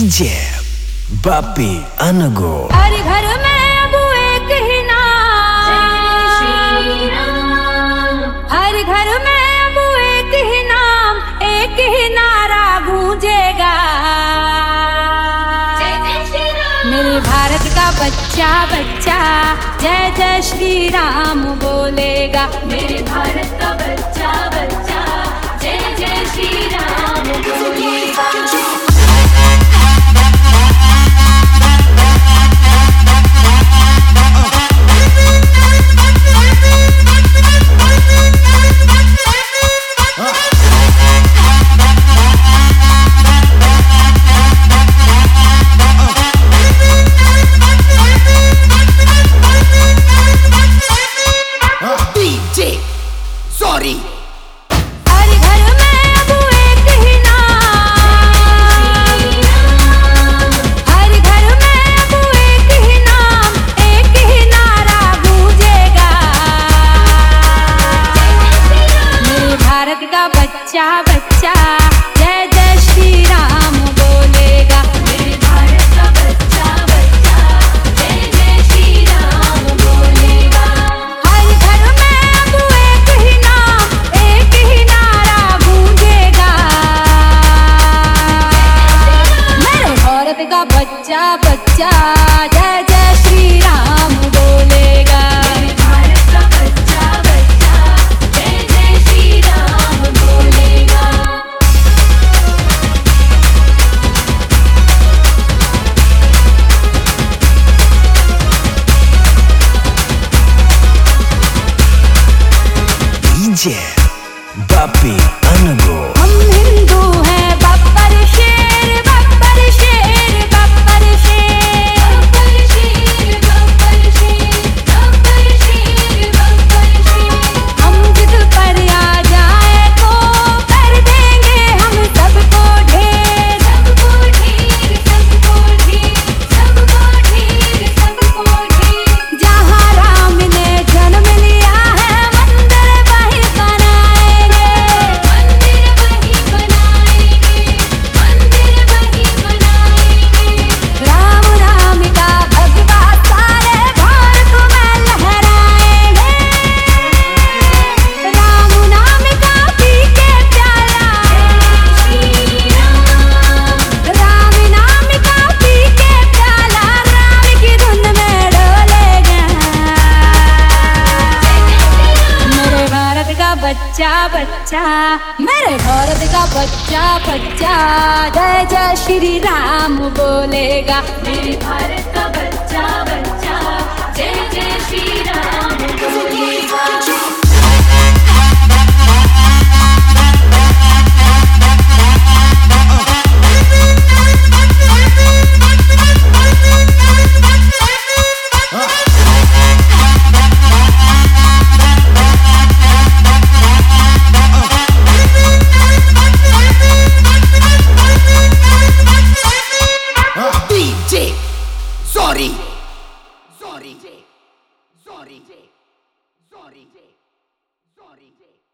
DJ Bapi अनगो। हर घर में अब एक ही नाम, हर घर में अब एक ही नाम, एक ही नारा गूंजेगा। मेरे भारत का बच्चा बच्चा जय जय श्री राम बोलेगा। मेरे भारत का बच्चा बच्चा जय जय श्री राम बोलेगा। सॉरी हर घर में अब एक ही नाम, हर घर में अब एक ही नाम, एक ही नारा गूंजेगा। मेरे भारत का बच्चा बच्चा जय जय श्री राम बोलेगा। मेरे भारत का बच्चा बच्चा जय जय श्री राम बोलेगा। हर घर में अब एक ही नाम, एक ही नारा गूंजेगा। मेरे भारत का बच्चा बच्चा जय जय श्री राम बोलेगा। मेरे भारत का बच्चा बच्चा जय जय श्री राम बोलेगा। डीजे बापी अनगो। हम हिंदू हैं बब्बर शेर, बब्बर शेर, बब्बर शेर, बब्बर शेर, बब्बर शेर, बब्बर शेर, बब्बर शेर। हम जिद पर आ जाए तो कर देंगे हम सबको ढेर, सबको ढेर, सबको ढेर, सबको ढेर, सबको ढेर। जहाँ राम ने जन्म लिया है मंदिर वहीं बनाएंगे, मंदिर वहीं बनाएंगे, मंदिर वहीं बनाएंगे। राम नाम का भगवा सारे भारत में लहराएंगे। राम नाम का पी के प्याला, राम नाम का पी के प्याला राम की धुन में डोलेगा। मेरे भारत का बच्चा बच्चा, मेरे भारत का बच्चा बच्चा जय जय श्री राम बोलेगा। मेरे भारत का बच्चा बच्चा जय जय श्री राम बोलेगा। DJ sorry sorry sorry sorry sorry.